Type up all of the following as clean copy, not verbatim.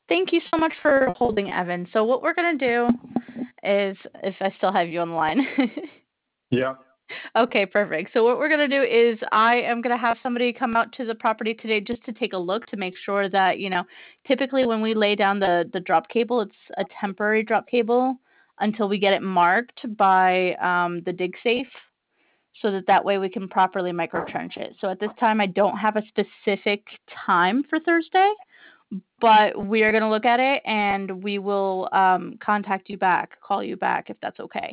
Thank you so much for holding, Evan. So what we're gonna do is, if I still have you on the line. Yeah. Okay, perfect. So what we're gonna do is I am gonna have somebody come out to the property today just to take a look to make sure that, typically when we lay down the drop cable, it's a temporary drop cable until we get it marked by the dig safe so that way we can properly micro trench it. So at this time I don't have a specific time for Thursday, but we are going to look at it and we will call you back if that's okay.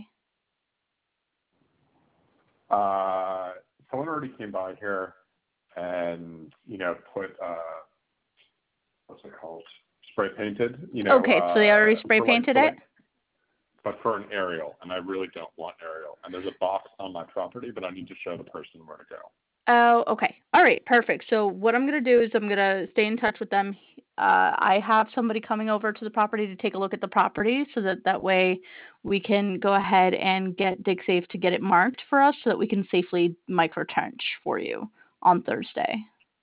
Someone already came by here and, put, what's it called? Spray painted, Okay, so they already spray painted it? But for an aerial, and I really don't want aerial. And there's a box on my property, but I need to show the person where to go. Oh, okay. All right, perfect. So what I'm going to do is I'm going to stay in touch with them. I have somebody coming over to the property to take a look at the property so that way we can go ahead and get DigSafe to get it marked for us so that we can safely micro trench for you on Thursday.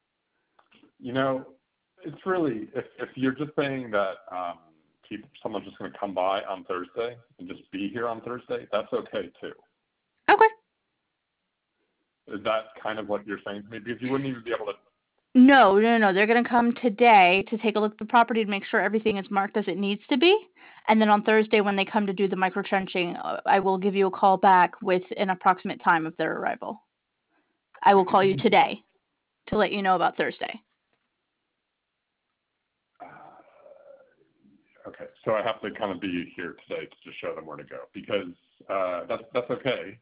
It's really, if you're just saying that someone's just going to come by on Thursday and just be here on Thursday, that's okay too. Okay. Is that kind of what you're saying to me? Because you wouldn't even be able to. No. They're going to come today to take a look at the property to make sure everything is marked as it needs to be. And then on Thursday, when they come to do the micro trenching, I will give you a call back with an approximate time of their arrival. I will call you today to let you know about Thursday. Okay, so I have to kind of be here today to just show them where to go because that's okay.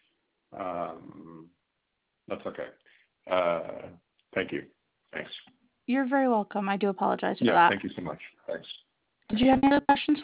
That's okay. Thank you. Thanks. You're very welcome. I do apologize for that. Yeah, thank you so much. Thanks. Did you have any other questions